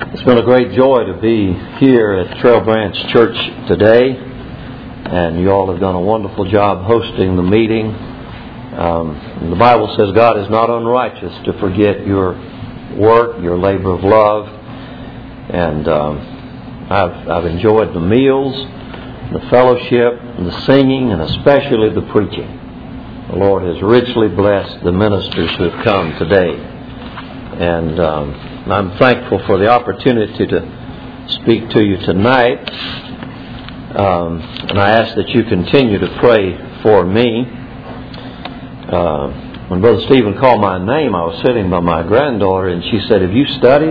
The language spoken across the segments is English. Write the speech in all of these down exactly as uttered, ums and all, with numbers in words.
It's been a great joy to be here at Trail Branch Church today, and you all have done a wonderful job hosting the meeting. Um, the Bible says God is not unrighteous to forget your work, your labor of love, and um, I've, I've enjoyed the meals, the fellowship, the singing, and especially the preaching. The Lord has richly blessed the ministers who have come today, and um, I'm thankful for the opportunity to speak to you tonight. Um, and I ask that you continue to pray for me. Uh, when Brother Stephen called my name, I was sitting by my granddaughter, and she said, "Have you studied?"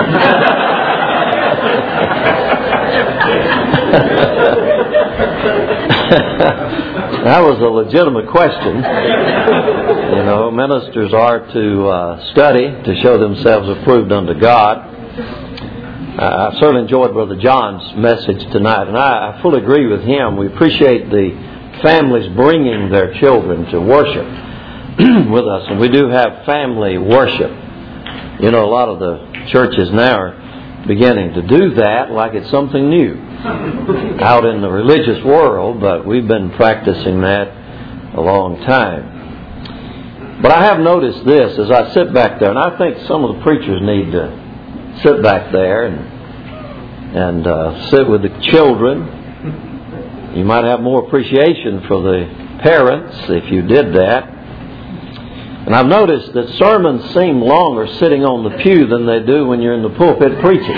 That was a legitimate question. You know, ministers are to uh, study to show themselves approved unto God. Uh, I certainly enjoyed Brother John's message tonight, and I, I fully agree with him. We appreciate the families bringing their children to worship with us, and we do have family worship. You know, a lot of the churches now are beginning to do that like it's something new out in the religious world, but we've been practicing that a long time. But I have noticed this as I sit back there, and I think some of the preachers need to sit back there and and uh, sit with the children. You might have more appreciation for the parents if you did that. And I've noticed that sermons seem longer sitting on the pew than they do when you're in the pulpit preaching.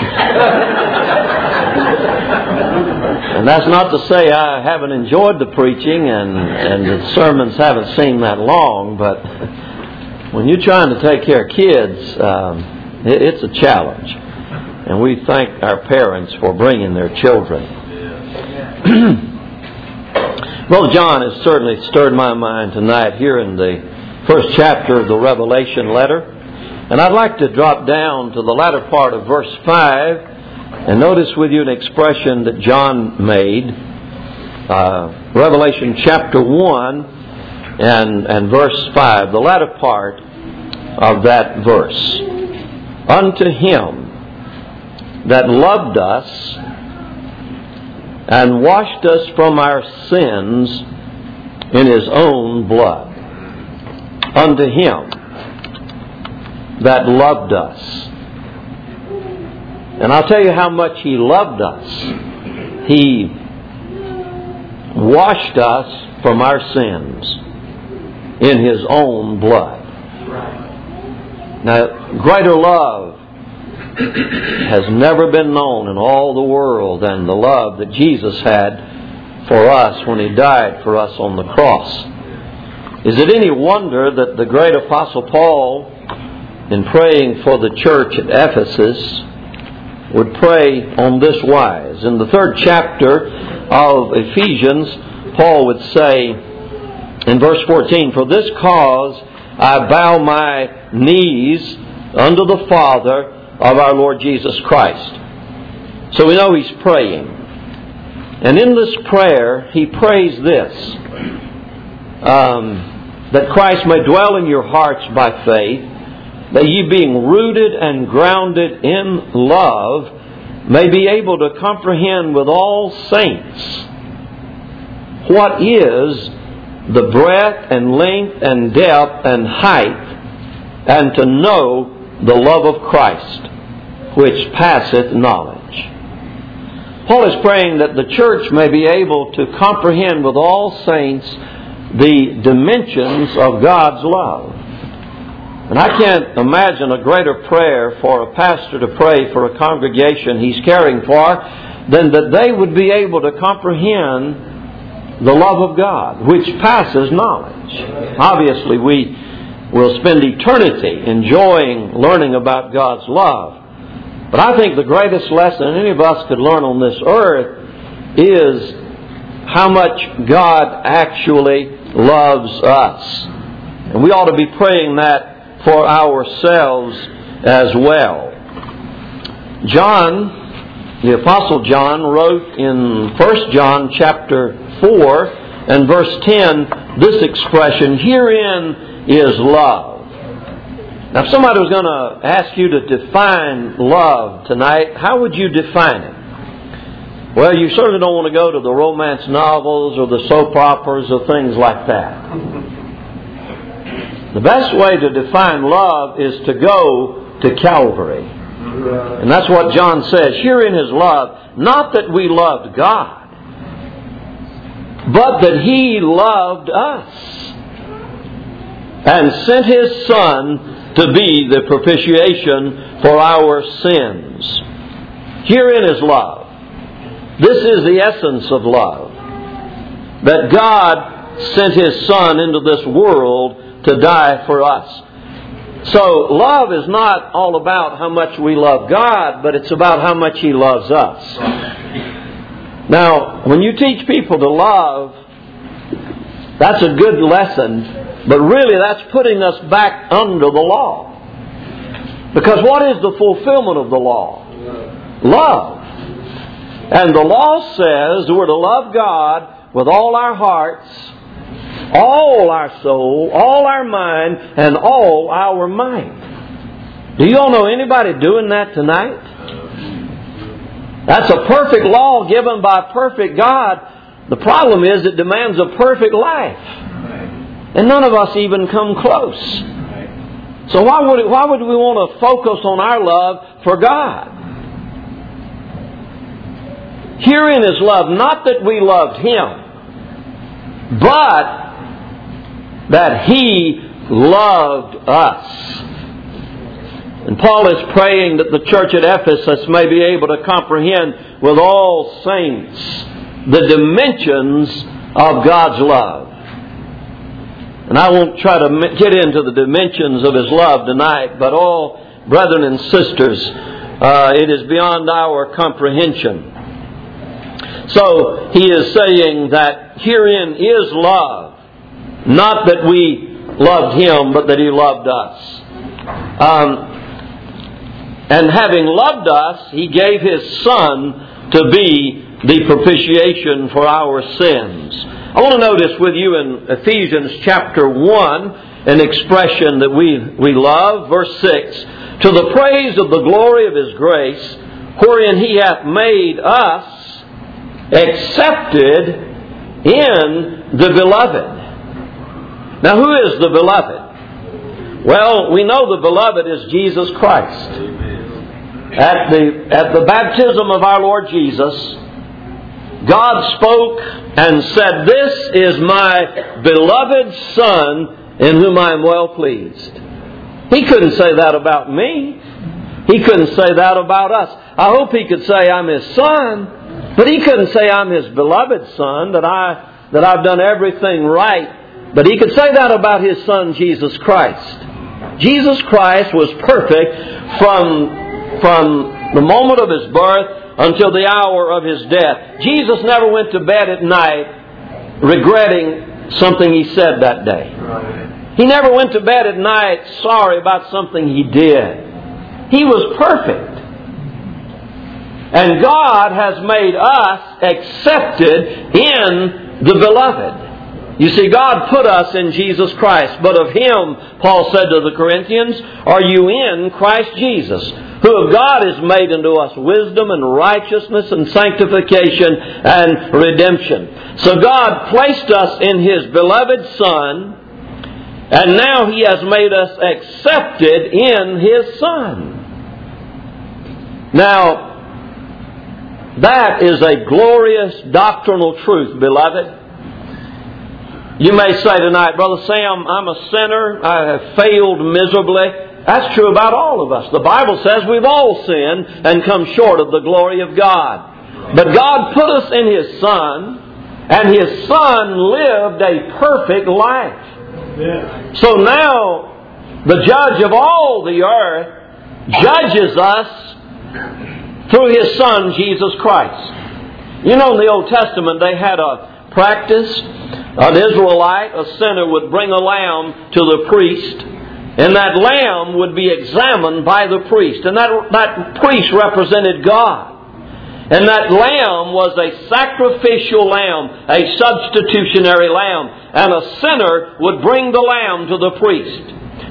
And that's not to say I haven't enjoyed the preaching and, and the sermons haven't seemed that long, but when you're trying to take care of kids, um, it, it's a challenge. And we thank our parents for bringing their children. Brother John has certainly stirred my mind tonight here in the first chapter of the Revelation letter. And I'd like to drop down to the latter part of verse five and notice with you an expression that John made. Uh, Revelation chapter one and, and verse five, the latter part of that verse. Unto him that loved us and washed us from our sins in his own blood. Unto him that loved us. And I'll tell you how much he loved us. He washed us from our sins in his own blood. Now, greater love has never been known in all the world than the love that Jesus had for us when he died for us on the cross. Is it any wonder that the great Apostle Paul, in praying for the church at Ephesus, would pray on this wise? In the third chapter of Ephesians, Paul would say in verse fourteen, "For this cause I bow my knees unto the Father of our Lord Jesus Christ." So we know he's praying. And in this prayer, he prays this, um, that Christ may dwell in your hearts by faith, that ye being rooted and grounded in love may be able to comprehend with all saints what is the breadth and length and depth and height, and to know the love of Christ, which passeth knowledge. Paul is praying that the church may be able to comprehend with all saints the dimensions of God's love. And I can't imagine a greater prayer for a pastor to pray for a congregation he's caring for than that they would be able to comprehend the love of God, which passes knowledge. Obviously, we will spend eternity enjoying learning about God's love. But I think the greatest lesson any of us could learn on this earth is how much God actually loves us. And we ought to be praying that for ourselves as well. John, the Apostle John, wrote in First John chapter four and verse ten this expression, "Herein is love, Now, if somebody was going to ask you to define love tonight, how would you define it? Well, you certainly don't want to go to the romance novels or the soap operas or things like that. The best way to define love is to go to Calvary. And that's what John says. Herein is love, not that we loved God, but that He loved us and sent His Son to be the propitiation for our sins. Herein is love. This is the essence of love. That God sent His Son into this world to die for us. So love is not all about how much we love God, but it's about how much He loves us. Now, when you teach people to love, that's a good lesson, but really that's putting us back under the law. Because what is the fulfillment of the law? Love. And the law says we're to love God with all our hearts, all our soul, all our mind, and all our might. Do you all know anybody doing that tonight? That's a perfect law given by a perfect God. The problem is it demands a perfect life. And none of us even come close. So why would, why would we want to focus on our love for God? Herein is love, not that we loved Him, but that He loved us. And Paul is praying that the church at Ephesus may be able to comprehend with all saints the dimensions of God's love. And I won't try to get into the dimensions of His love tonight, but all brethren and sisters, uh, it is beyond our comprehension. So he is saying that herein is love, not that we loved Him, but that He loved us. Um, and having loved us, He gave His Son to be the propitiation for our sins. I want to notice with you in Ephesians chapter one an expression that we, we love. Verse six, to the praise of the glory of His grace, wherein He hath made us accepted in the Beloved. Now, who is the Beloved? Well, we know the Beloved is Jesus Christ. At the, at the baptism of our Lord Jesus, God spoke and said, "This is my beloved Son in whom I am well pleased." He couldn't say that about me. He couldn't say that about us. I hope He could say I'm His Son, but He couldn't say I'm His beloved Son, that, I, that I've done everything right. But He could say that about His Son, Jesus Christ. Jesus Christ was perfect from, from the moment of His birth until the hour of His death. Jesus never went to bed at night regretting something He said that day. He never went to bed at night sorry about something He did. He was perfect. And God has made us accepted in the Beloved. You see, God put us in Jesus Christ, but of Him, Paul said to the Corinthians, are you in Christ Jesus, who of God is made unto us wisdom and righteousness and sanctification and redemption. So God placed us in His beloved Son, and now He has made us accepted in His Son. Now, that is a glorious doctrinal truth, beloved. You may say tonight, Brother Sam, I'm a sinner. I have failed miserably. That's true about all of us. The Bible says we've all sinned and come short of the glory of God. But God put us in His Son, and His Son lived a perfect life. Yeah. So now, the Judge of all the earth judges us through His Son, Jesus Christ. You know, in the Old Testament, they had a practice. An Israelite, a sinner, would bring a lamb to the priest, and that lamb would be examined by the priest. And that, that priest represented God. And that lamb was a sacrificial lamb, a substitutionary lamb. And a sinner would bring the lamb to the priest.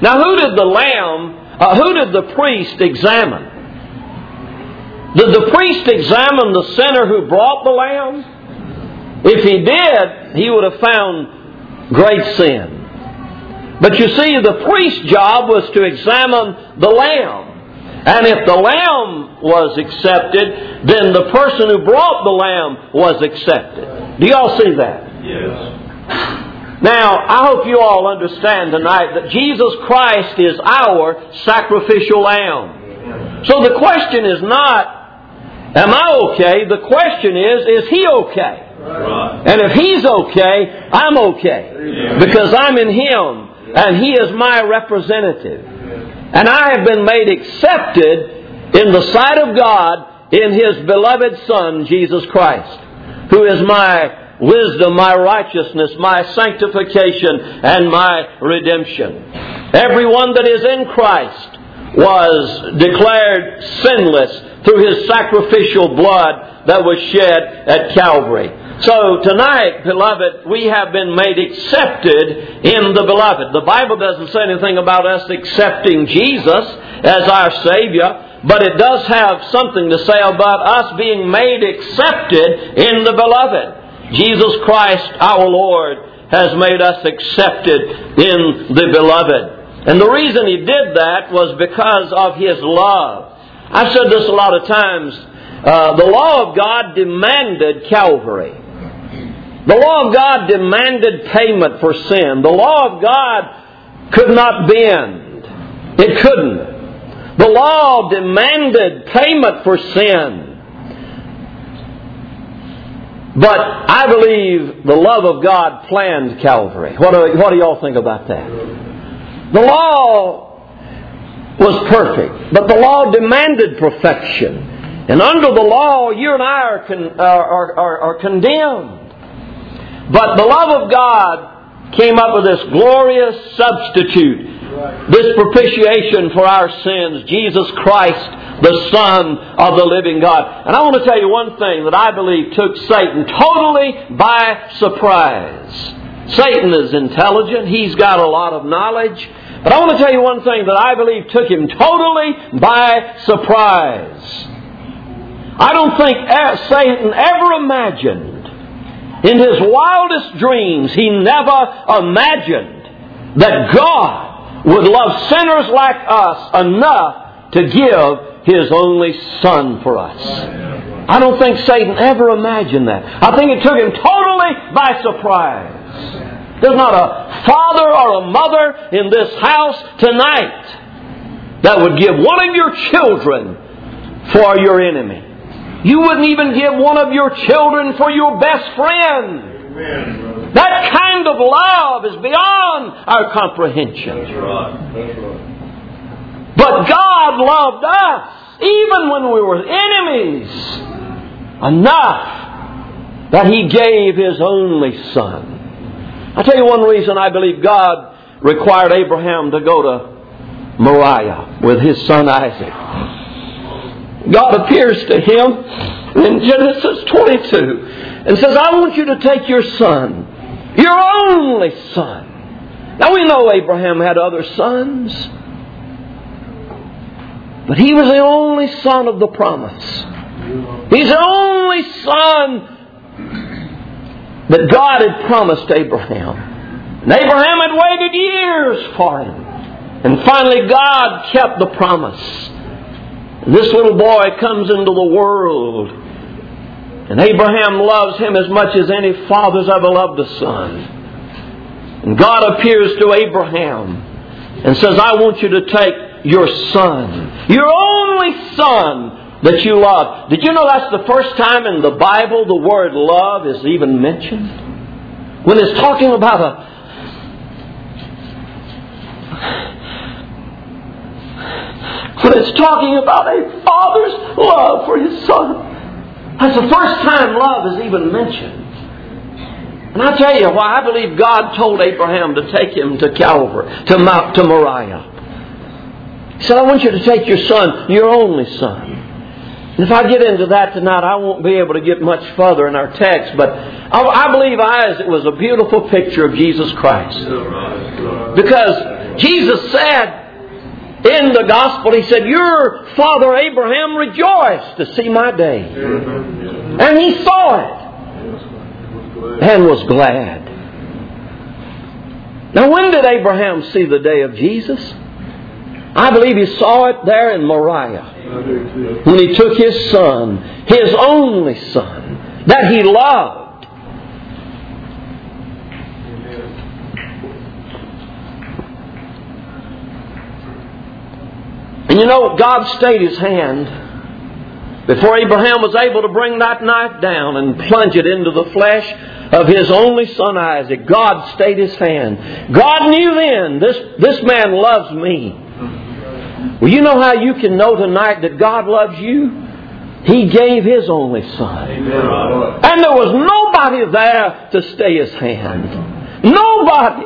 Now who did the lamb, uh, who did the priest examine? Did the priest examine the sinner who brought the lamb? If he did, he would have found great sin. But you see, the priest's job was to examine the lamb. And if the lamb was accepted, then the person who brought the lamb was accepted. Do you all see that? Yes. Now, I hope you all understand tonight that Jesus Christ is our sacrificial lamb. So the question is not, am I okay? The question is, is He okay? Right. And if He's okay, I'm okay. Yeah. Because I'm in Him. And He is my representative. And I have been made accepted in the sight of God in His beloved Son, Jesus Christ, who is my wisdom, my righteousness, my sanctification, and my redemption. Everyone that is in Christ was declared sinless through His sacrificial blood that was shed at Calvary. So tonight, beloved, we have been made accepted in the Beloved. The Bible doesn't say anything about us accepting Jesus as our Savior, but it does have something to say about us being made accepted in the Beloved. Jesus Christ, our Lord, has made us accepted in the Beloved. And the reason He did that was because of His love. I've said this a lot of times. Uh, the law of God demanded Calvary. The law of God demanded payment for sin. The law of God could not bend. It couldn't. The law demanded payment for sin. But I believe the love of God planned Calvary. What do, what do y'all think about that? The law was perfect, but the law demanded perfection. And under the law, you and I are, con, are, are, are condemned. But the love of God came up with this glorious substitute, this propitiation for our sins, Jesus Christ, the Son of the living God. And I want to tell you one thing that I believe took Satan totally by surprise. Satan is intelligent. He's got a lot of knowledge. But I want to tell you one thing that I believe took him totally by surprise. I don't think Satan ever imagined, in his wildest dreams, he never imagined that God would love sinners like us enough to give His only Son for us. I don't think Satan ever imagined that. I think it took him totally by surprise. There's not a father or a mother in this house tonight that would give one of your children for your enemy. You wouldn't even give one of your children for your best friend. Amen. That kind of love is beyond our comprehension. That's right. That's right. But God loved us, even when we were enemies, enough that He gave His only Son. I'll tell you one reason I believe God required Abraham to go to Moriah with his son Isaac. God appears to him in Genesis twenty-two and says, I want you to take your son, your only son. Now we know Abraham had other sons, but he was the only son of the promise. He's the only son that God had promised Abraham. And Abraham had waited years for him. And finally God kept the promise. This little boy comes into the world. And Abraham loves him as much as any father's ever loved a son. And God appears to Abraham and says, I want you to take your son, your only son that you love. Did you know that's the first time in the Bible the word love is even mentioned? When it's talking about a When it's talking about a father's love for his son. That's the first time love is even mentioned. And I tell you why I believe God told Abraham to take him to Calvary, to Mount, to Moriah. He said, I want you to take your son, your only son. And if I get into that tonight, I won't be able to get much further in our text. But I, I believe Isaac was a beautiful picture of Jesus Christ. Because Jesus said in the gospel, He said, your father Abraham rejoiced to see my day. And he saw it and was glad. Now, when did Abraham see the day of Jesus? I believe he saw it there in Moriah, when he took his son, his only son, that he loved. And you know, God stayed His hand before Abraham was able to bring that knife down and plunge it into the flesh of his only son Isaac. God stayed His hand. God knew then, this, this man loves me. Well, you know how you can know tonight that God loves you? He gave His only son. Amen. And there was nobody there to stay His hand. Nobody.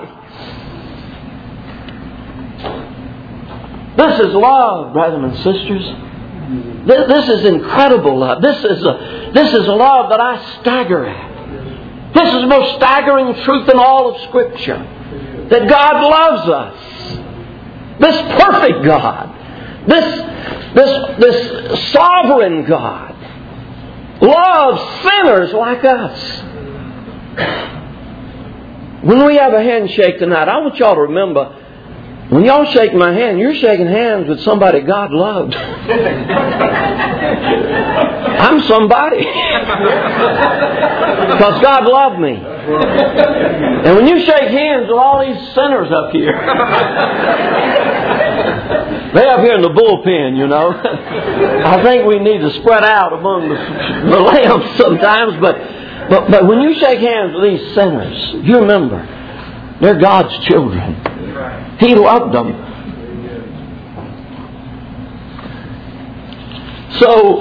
This is love, brothers and sisters. This is incredible love. This is a, this is a love that I stagger at. This is the most staggering truth in all of Scripture. That God loves us. This perfect God. This, this, this sovereign God loves sinners like us. When we have a handshake tonight, I want y'all to remember, when y'all shake my hand, you're shaking hands with somebody God loved. I'm somebody. Because God loved me. And when you shake hands with all these sinners up here, they up here in the bullpen, you know. I think we need to spread out among the, the lambs sometimes. But, but, but when you shake hands with these sinners, you remember, they're God's children. He loved them. So,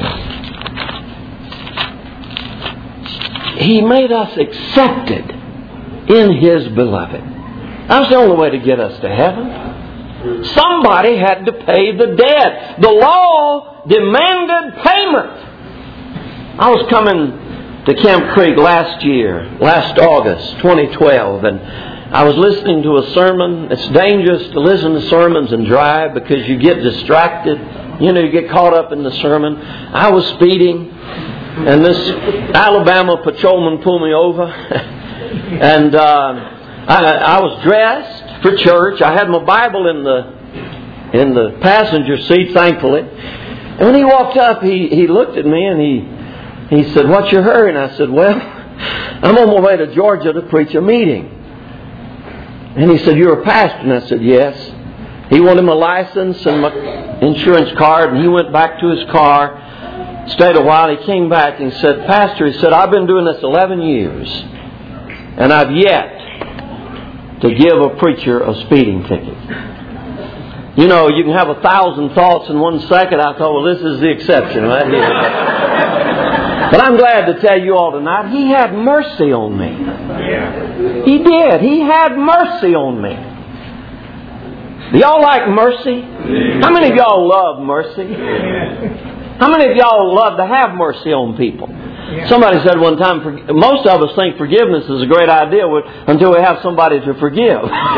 He made us accepted in His beloved. That's the only way to get us to heaven. Somebody had to pay the debt. The law demanded payment. I was coming to Camp Creek last year, last August, twenty twelve, and I was listening to a sermon. It's dangerous to listen to sermons and drive because you get distracted. You know, you get caught up in the sermon. I was speeding, and this Alabama patrolman pulled me over. and uh, I, I was dressed for church. I had my Bible in the in the passenger seat, thankfully. And when he walked up, he, he looked at me and he he said, "What's your hurry?" And I said, "Well, I'm on my way to Georgia to preach a meeting." And he said, "You're a pastor?" And I said, "Yes." He wanted my license and my insurance card, and he went back to his car, stayed a while. He came back and said, "Pastor," he said, "I've been doing this eleven years, and I've yet to give a preacher a speeding ticket." You know, you can have a thousand thoughts in one second. I thought, well, this is the exception right here. But I'm glad to tell you all tonight, He had mercy on me. He did. He had mercy on me. Do y'all like mercy? How many of y'all love mercy? How many of y'all love to have mercy on people? Somebody said one time, most of us think forgiveness is a great idea until we have somebody to forgive.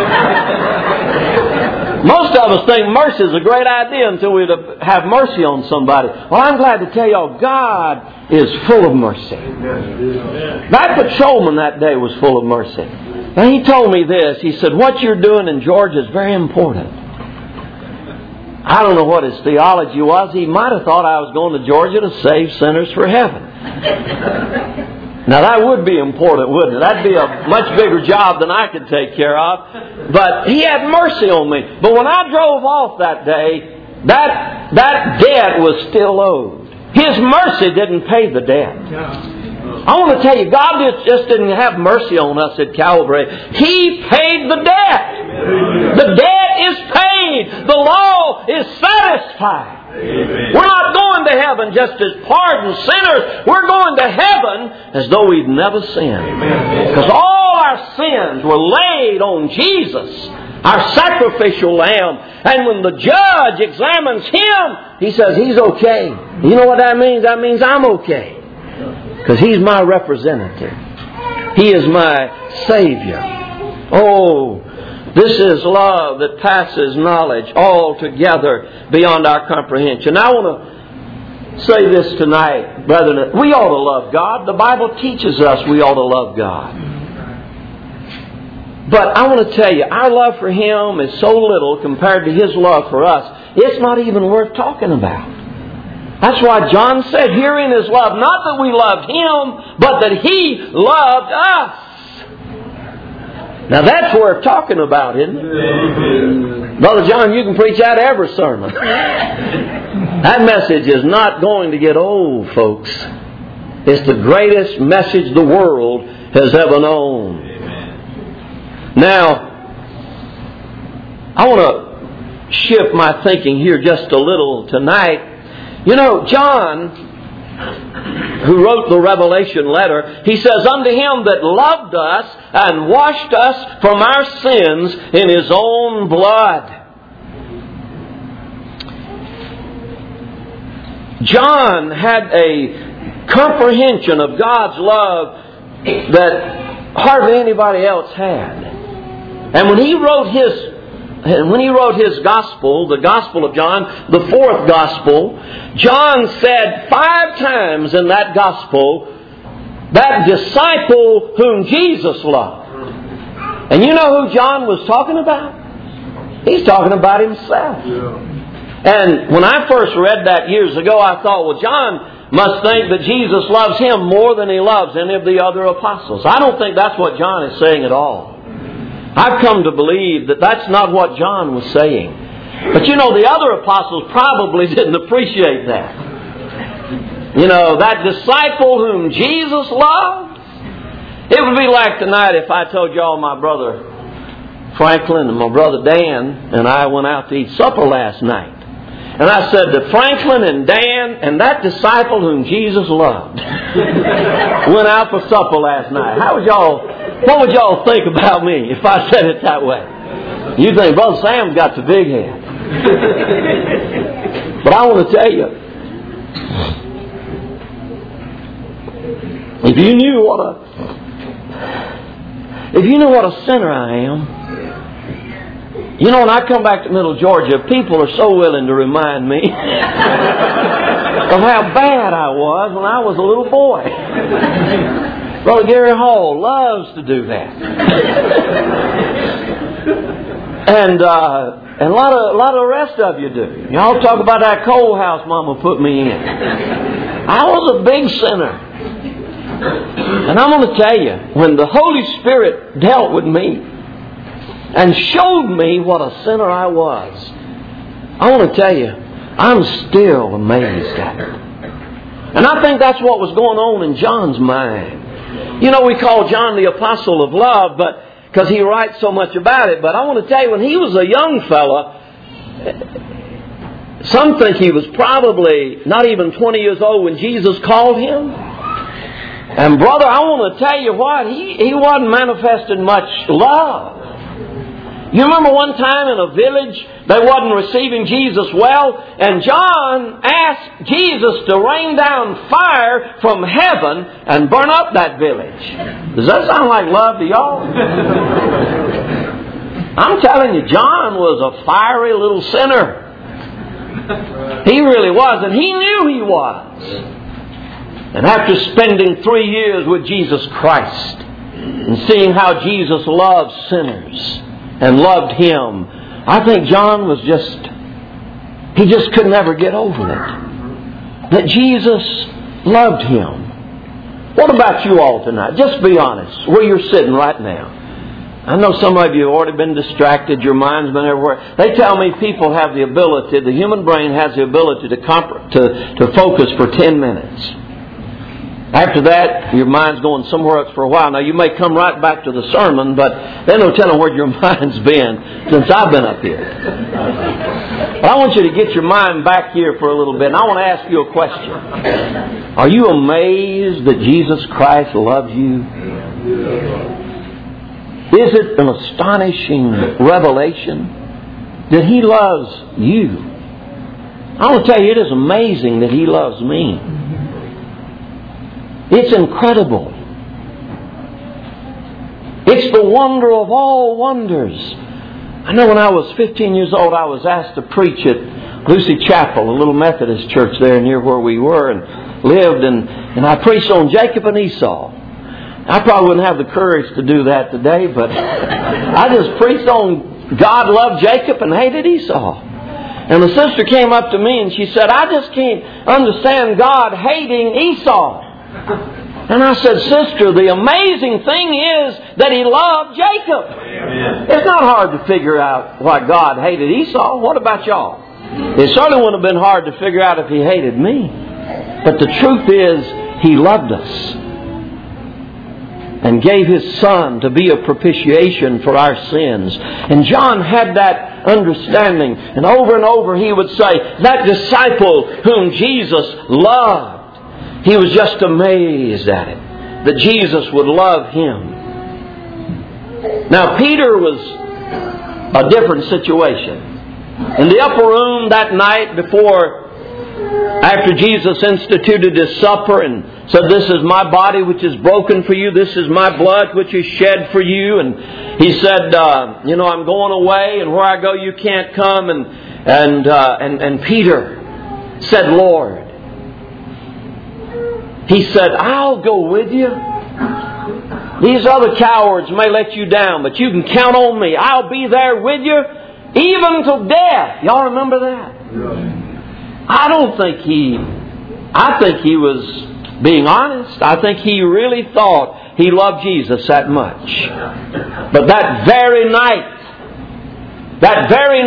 Most of us think mercy is a great idea until we have mercy on somebody. Well, I'm glad to tell y'all, God is full of mercy. That patrolman that day was full of mercy. Now, he told me this. He said, "What you're doing in Georgia is very important." I don't know what his theology was. He might have thought I was going to Georgia to save sinners for heaven. Now, that would be important, wouldn't it? That'd be a much bigger job than I could take care of. But he had mercy on me. But when I drove off that day, that, that debt was still owed. His mercy didn't pay the debt. I want to tell you, God just didn't have mercy on us at Calvary. He paid the debt. The debt is paid. The law is satisfied. Amen. We're not going to heaven just as pardoned sinners. We're going to heaven as though we've never sinned. Because all our sins were laid on Jesus, our sacrificial lamb. And when the judge examines Him, he says He's okay. You know what that means? That means I'm okay. Because He's my representative. He is my Savior. Oh, This is love that passes knowledge altogether beyond our comprehension. Now, I want to say this tonight, brethren. We ought to love God. The Bible teaches us we ought to love God. But I want to tell you, our love for Him is so little compared to His love for us, it's not even worth talking about. That's why John said, herein is love, not that we loved Him, but that He loved us. Now that's worth talking about, isn't it? Brother John, you can preach that every sermon. That message is not going to get old, folks. It's the greatest message the world has ever known. Now, I want to shift my thinking here just a little tonight. You know, John, who wrote the Revelation letter, he says, unto Him that loved us and washed us from our sins in His own blood. John had a comprehension of God's love that hardly anybody else had. And when he wrote his And when he wrote his gospel, the Gospel of John, the fourth gospel, John said five times in that gospel, that disciple whom Jesus loved. And you know who John was talking about? He's talking about himself. And when I first read that years ago, I thought, well, John must think that Jesus loves him more than he loves any of the other apostles. I don't think that's what John is saying at all. I've come to believe that that's not what John was saying. But you know, the other apostles probably didn't appreciate that. You know, that disciple whom Jesus loved. It would be like tonight if I told y'all my brother Franklin and my brother Dan and I went out to eat supper last night. And I said that Franklin and Dan and that disciple whom Jesus loved went out for supper last night. How would y'all, what would y'all think about me if I said it that way? You think Brother Sam's got the big head. But I want to tell you, if you knew what a, if you knew what a sinner I am, you know, when I come back to Middle Georgia, people are so willing to remind me of how bad I was when I was a little boy. Brother Gary Hall loves to do that. and uh, and a lot of a lot of the rest of you do. Y'all talk about that coal house Mama put me in. I was a big sinner. And I'm going to tell you, when the Holy Spirit dealt with me and showed me what a sinner I was, I want to tell you, I'm still amazed at it. And I think that's what was going on in John's mind. You know, we call John the apostle of love, but because he writes so much about it. But I want to tell you, when he was a young fella, some think he was probably not even twenty years old when Jesus called him. And brother, I want to tell you what, he, he wasn't manifesting much love. You remember one time in a village, they wasn't receiving Jesus well, and John asked Jesus to rain down fire from heaven and burn up that village. Does that sound like love to y'all? I'm telling you, John was a fiery little sinner. He really was, and he knew he was. And after spending three years with Jesus Christ and seeing how Jesus loved sinners and loved Him, I think John was just, he just could never get over it. That Jesus loved him. What about you all tonight? Just be honest, where you're sitting right now. I know some of you have already been distracted. Your mind's been everywhere. They tell me people have the ability, the human brain has the ability to, comp- to, to focus for ten minutes. After that, your mind's going somewhere else for a while. Now, you may come right back to the sermon, but there's no telling where your mind's been since I've been up here. But I want you to get your mind back here for a little bit, and I want to ask you a question. Are you amazed that Jesus Christ loves you? Is it an astonishing revelation that He loves you? I want to tell you, it is amazing that He loves me. It's incredible. It's the wonder of all wonders I know when I was fifteen years old, I was asked to preach at Lucy Chapel, a little Methodist church there near where we were and lived, and, and I preached on Jacob and Esau. I probably wouldn't have the courage to do that today, but I just preached on God loved Jacob and hated Esau. And the sister came up to me and she said, I just can't understand God hating Esau. And I said, sister, the amazing thing is that He loved Jacob. Amen. It's not hard to figure out why God hated Esau. What about y'all? It certainly wouldn't have been hard to figure out if He hated me. But the truth is, He loved us and gave His Son to be a propitiation for our sins. And John had that understanding. And over and over he would say, that disciple whom Jesus loved, he was just amazed at it, that Jesus would love him. Now, Peter was a different situation. In the upper room that night before, after Jesus instituted His supper and said, this is my body which is broken for you, this is my blood which is shed for you. And He said, uh, you know, I'm going away, and where I go you can't come. And, and, uh, and, and Peter said, Lord, he said, I'll go with you. These other cowards may let you down, but you can count on me. I'll be there with you, even to death. Y'all remember that? Yeah. I don't think he, I think he was being honest. I think he really thought he loved Jesus that much. But that very night, that very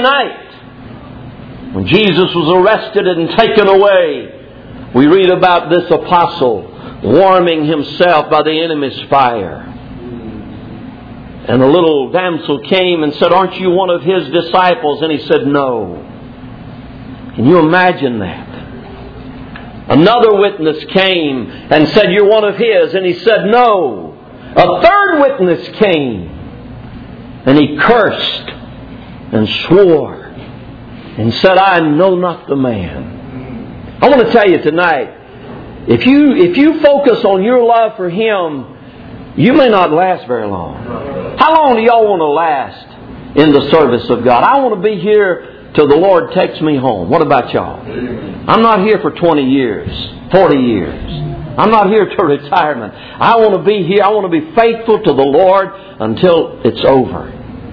night, when Jesus was arrested and taken away, we read about this apostle warming himself by the enemy's fire. And the little damsel came and said, aren't you one of His disciples? And he said, no. Can you imagine that? Another witness came and said, you're one of His. And he said, no. A third witness came and he cursed and swore and said, I know not the man. I want to tell you tonight, if you if you focus on your love for Him, you may not last very long. How long do y'all want to last in the service of God? I want to be here till the Lord takes me home. What about y'all? I'm not here for twenty years, forty years. I'm not here to retirement. I want to be here. I want to be faithful to the Lord until it's over.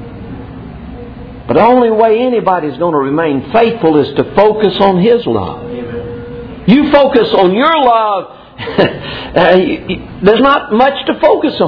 But the only way anybody's going to remain faithful is to focus on His love. You focus on your love, there's not much to focus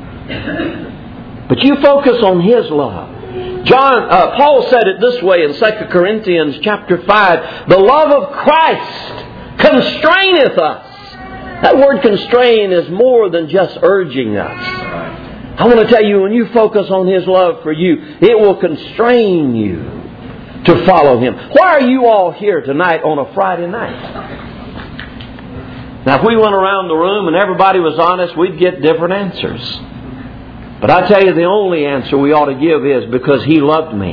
on. But you focus on His love. John, uh, Paul said it this way in Second Corinthians chapter five, the love of Christ constraineth us. That word constrain is more than just urging us. I want to tell you, when you focus on His love for you, it will constrain you to follow Him. Why are you all here tonight on a Friday night? Now, if we went around the room and everybody was honest, we'd get different answers. But I tell you, the only answer we ought to give is because He loved me.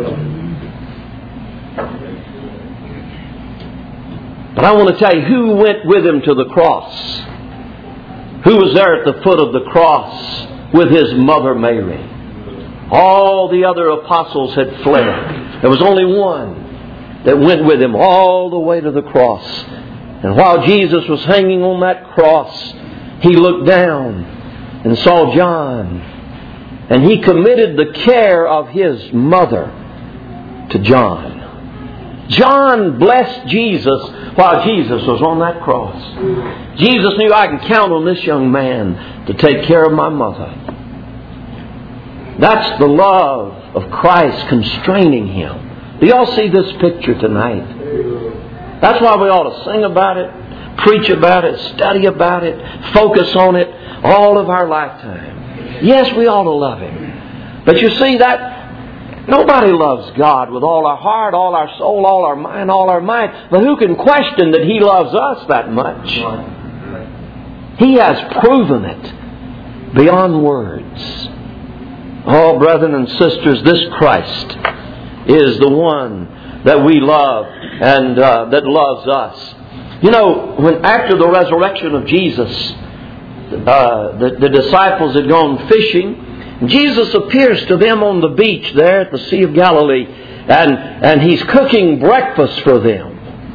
But I want to tell you, who went with Him to the cross? Who was there at the foot of the cross with His mother Mary? All the other apostles had fled. There was only one that went with Him all the way to the cross. And while Jesus was hanging on that cross, He looked down and saw John. And He committed the care of his mother to John. John blessed Jesus while Jesus was on that cross. Jesus knew, I can count on this young man to take care of my mother. That's the love of Christ constraining Him. Do y'all see this picture tonight? That's why we ought to sing about it, preach about it, study about it, focus on it all of our lifetime. Yes, we ought to love Him. But you see, that nobody loves God with all our heart, all our soul, all our mind, all our might. But who can question that He loves us that much? He has proven it beyond words. Oh, brethren and sisters, this Christ is the one that we love and uh, that loves us. You know, when after the resurrection of Jesus, uh, the, the disciples had gone fishing Jesus appears to them on the beach there at the Sea of Galilee, and, and He's cooking breakfast for them.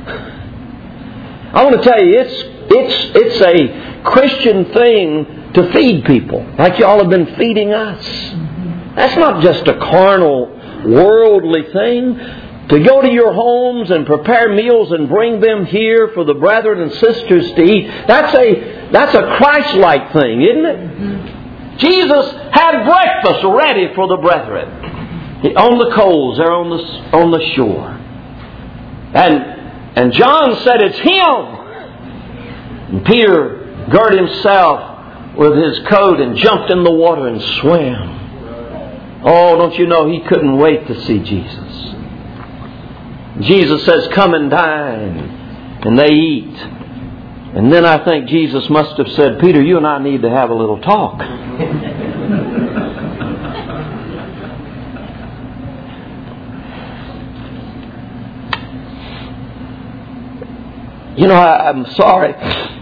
I want to tell you, it's, it's, it's a Christian thing to feed people, like y'all have been feeding us. That's not just a carnal, worldly thing. To go to your homes and prepare meals and bring them here for the brethren and sisters to eat, that's a, that's a Christ-like thing, isn't it? Mm-hmm. Jesus had breakfast ready for the brethren on the coals there on the, on the shore. And, and John said, it's Him. And Peter girded himself with his coat and jumped in the water and swam. Oh, don't you know he couldn't wait to see Jesus. Jesus says, come and dine. And they eat. And then I think Jesus must have said, Peter, you and I need to have a little talk. You know, I, I'm sorry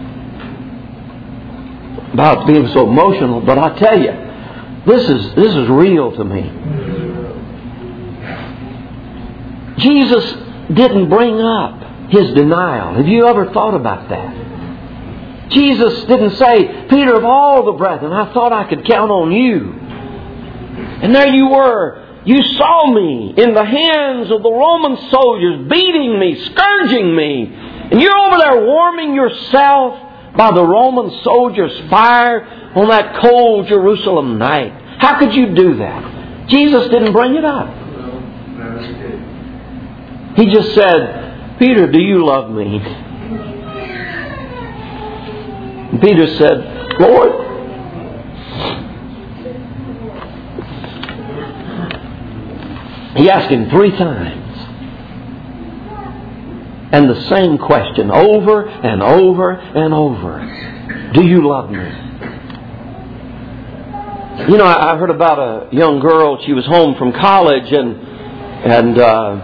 about being so emotional, but I tell you, this is this is real to me. Jesus didn't bring up His denial. Have you ever thought about that? Jesus didn't say, Peter, of all the brethren, I thought I could count on you. And there you were. You saw me in the hands of the Roman soldiers, beating me, scourging me. And you're over there warming yourself by the Roman soldiers' fire on that cold Jerusalem night. How could you do that? Jesus didn't bring it up. He just said, Peter, do you love me? And Peter said, Lord, he asked Him three times. And the same question over and over and over. Do you love me? You know, I heard about a young girl. She was home from college and and uh,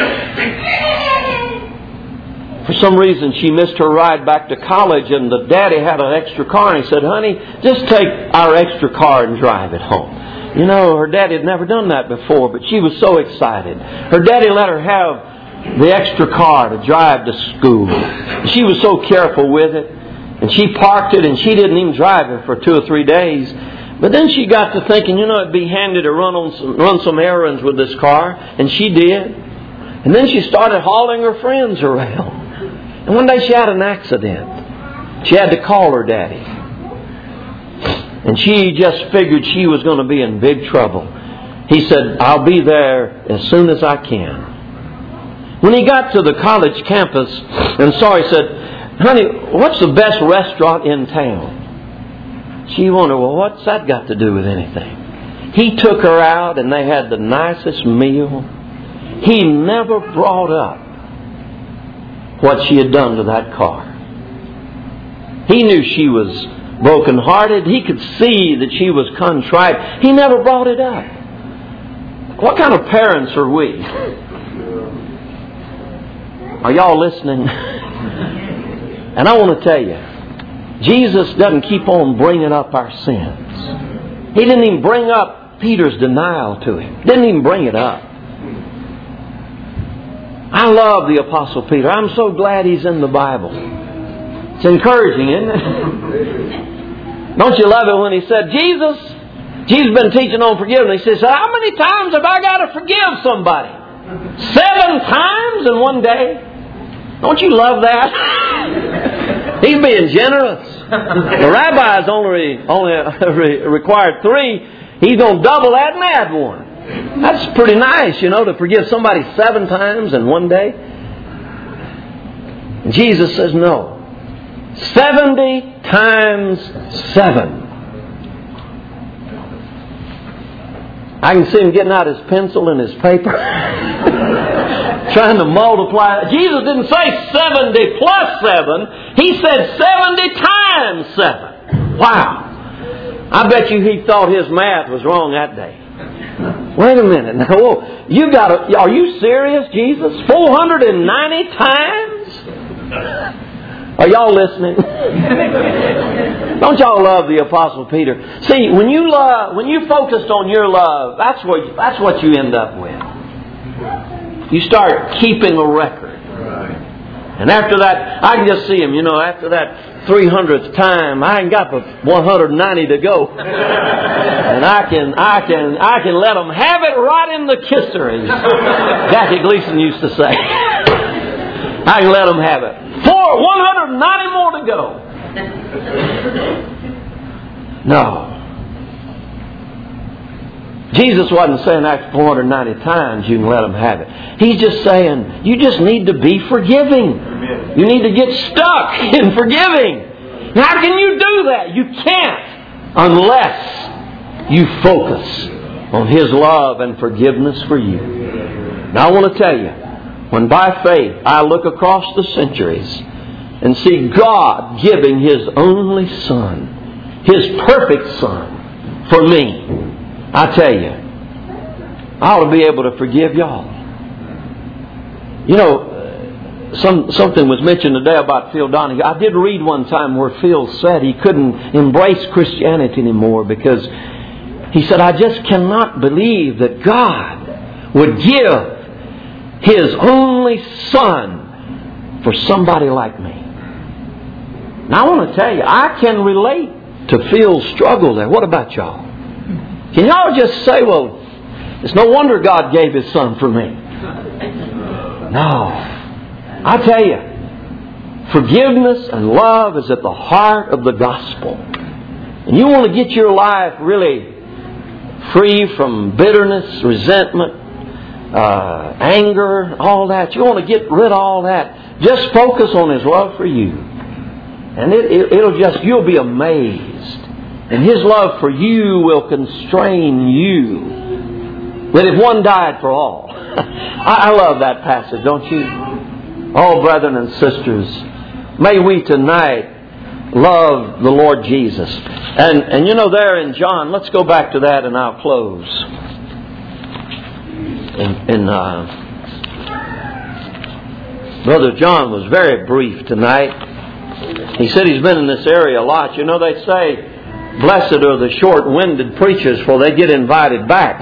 for some reason she missed her ride back to college, and the daddy had an extra car, and he said, honey, just take our extra car and drive it home. You know, her daddy had never done that before, but she was so excited. Her daddy let her have the extra car to drive to school. She was so careful with it. And she parked it, and she didn't even drive it for two or three days. But then she got to thinking, you know, it'd be handy to run on some, run some errands with this car. And she did. And then she started hauling her friends around. And one day she had an accident. She had to call her daddy. And she just figured she was going to be in big trouble. He said, I'll be there as soon as I can. When he got to the college campus and saw, he said, honey, what's the best restaurant in town? She wondered, well, what's that got to do with anything? He took her out and they had the nicest meal. He never brought up what she had done to that car. He knew she was brokenhearted. He could see that she was contrite. He never brought it up. What kind of parents are we? Are y'all listening? And I want to tell you, Jesus doesn't keep on bringing up our sins. He didn't even bring up Peter's denial to him. Didn't even bring it up. I love the Apostle Peter. I'm so glad he's in the Bible. It's encouraging, isn't it? Don't you love it when he said, Jesus, Jesus has been teaching on forgiveness. He says, how many times have I got to forgive somebody? Seven times in one day? Don't you love that? He's being generous. The rabbis only only required three. He's going to double that and add one. That's pretty nice, you know, to forgive somebody seven times in one day. And Jesus says no. Seventy times seven. I can see him getting out his pencil and his paper. Trying to multiply. Jesus didn't say seventy plus seven. He said seventy times seven. Wow. I bet you he thought his math was wrong that day. Wait a minute. Now, you got to, are you serious, Jesus? four hundred ninety times? Are y'all listening? Don't y'all love the Apostle Peter? See, when you love, when you focused on your love, that's what that's what you end up with. You start keeping a record. And after that, I can just see him, you know, after that three hundredth time, I ain't got the one hundred ninety to go. And I can, I can, I can let them have it right in the kisser, as Jackie Gleason used to say. I can let them have it. Four, one hundred ninety more to go. No. Jesus wasn't saying after four hundred ninety times you can let them have it. He's just saying you just need to be forgiving. You need to get stuck in forgiving. How can you do that? You can't unless you focus on His love and forgiveness for you. Now I want to tell you, when by faith I look across the centuries and see God giving His only Son, His perfect Son, for me, I tell you, I ought to be able to forgive y'all. You know, some something was mentioned today about Phil Donahue. I did read one time where Phil said he couldn't embrace Christianity anymore because he said, I just cannot believe that God would give His only Son for somebody like me. Now I want to tell you, I can relate to Phil's struggle there. What about y'all? Can y'all just say, well, it's no wonder God gave His Son for me? No. I tell you, forgiveness and love is at the heart of the gospel. And you want to get your life really free from bitterness, resentment, uh, anger, all that. You want to get rid of all that. Just focus on His love for you. And it, it, it'll just, you'll be amazed. And His love for you will constrain you. But if one died for all. I, I love that passage, don't you? Oh, brethren and sisters, may we tonight love the Lord Jesus. And, and you know there in John, let's go back to that and I'll close. And, and uh, Brother John was very brief tonight. He said he's been in this area a lot. You know, they say, blessed are the short-winded preachers, for they get invited back.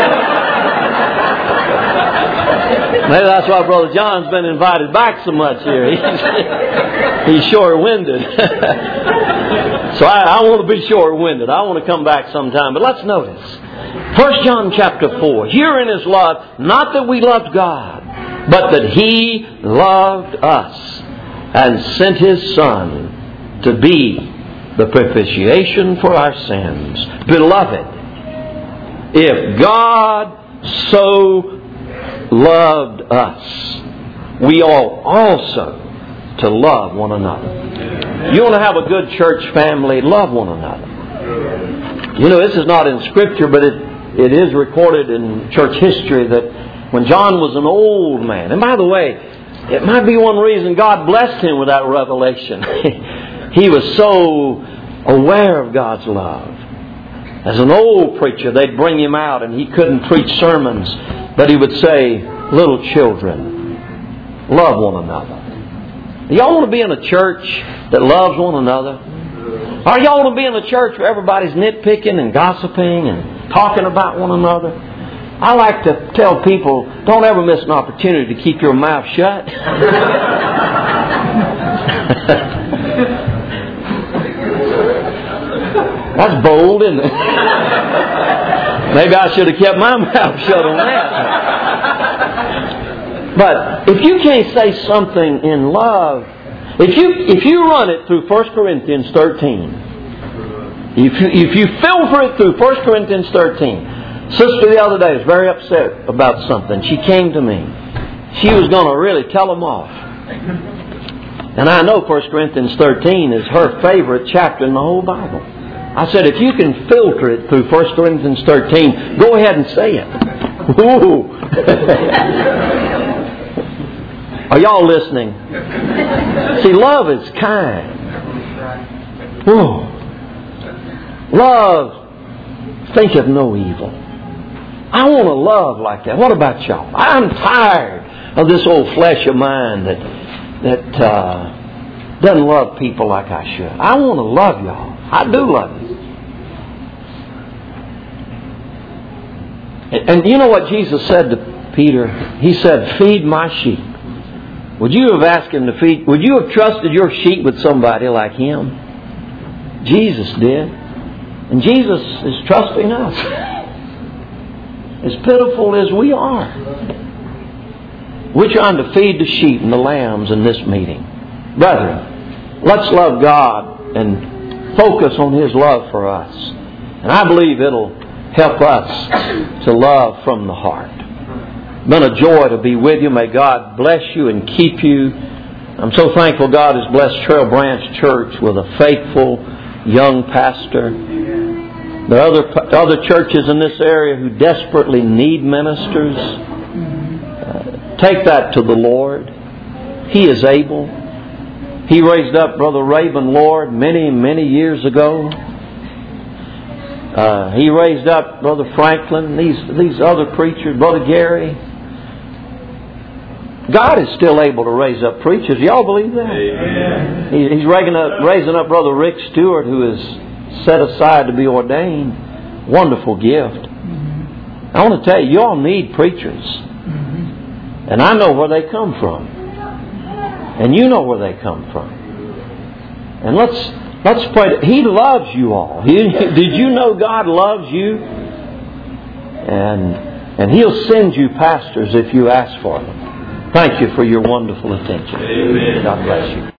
Maybe that's why Brother John's been invited back so much here. He's, he's short-winded. So I, I want to be short-winded. I want to come back sometime. But let's notice. First John chapter four. Herein is love, not that we loved God, but that He loved us and sent His Son to be the propitiation for our sins. Beloved, if God so loved us, we ought also to love one another. You want to have a good church family, love one another. You know, this is not in Scripture, but it, it is recorded in church history that when John was an old man, and by the way, it might be one reason God blessed him with that revelation. He was so aware of God's love. As an old preacher, they'd bring him out and he couldn't preach sermons, but he would say, little children, love one another. Y'all want to be in a church that loves one another? Or y'all want to be in a church where everybody's nitpicking and gossiping and talking about one another? I like to tell people, don't ever miss an opportunity to keep your mouth shut. That's bold, isn't it? Maybe I should have kept my mouth shut on that. But if you can't say something in love, if you if you run it through First Corinthians thirteen, if you, if you filter it through First Corinthians thirteen, sister the other day was very upset about something. She came to me. She was going to really tell them off. And I know First Corinthians thirteen is her favorite chapter in the whole Bible. I said, if you can filter it through First Corinthians thirteen, go ahead and say it. Ooh. Are y'all listening? See, love is kind. Ooh. Love thinketh no evil. I want to love like that. What about y'all? I'm tired of this old flesh of mine that that uh, doesn't love people like I should. I want to love y'all. I do love you. And, and you know what Jesus said to Peter? He said, feed my sheep. Would you have asked him to feed? Would you have trusted your sheep with somebody like him? Jesus did. And Jesus is trusting us. As pitiful as we are. We're trying to feed the sheep and the lambs in this meeting. Brethren, let's love God and focus on His love for us. And I believe it'll help us to love from the heart. It's been a joy to be with you. May God bless you and keep you. I'm so thankful God has blessed Trail Branch Church with a faithful young pastor. There are other, other churches in this area who desperately need ministers. Uh, take that to the Lord. He is able. He raised up Brother Raven Lord many, many years ago. Uh, he raised up Brother Franklin, these these other preachers, Brother Gary. God is still able to raise up preachers. Y'all believe that? Amen. He, he's raising up, raising up Brother Rick Stewart, who is set aside to be ordained. Wonderful gift. Mm-hmm. I want to tell you, y'all need preachers. Mm-hmm. And I know where they come from. And you know where they come from. And let's let's pray. That He loves you all. He, did you know God loves you? And and He'll send you pastors if you ask for them. Thank you for your wonderful attention. Amen. God bless you.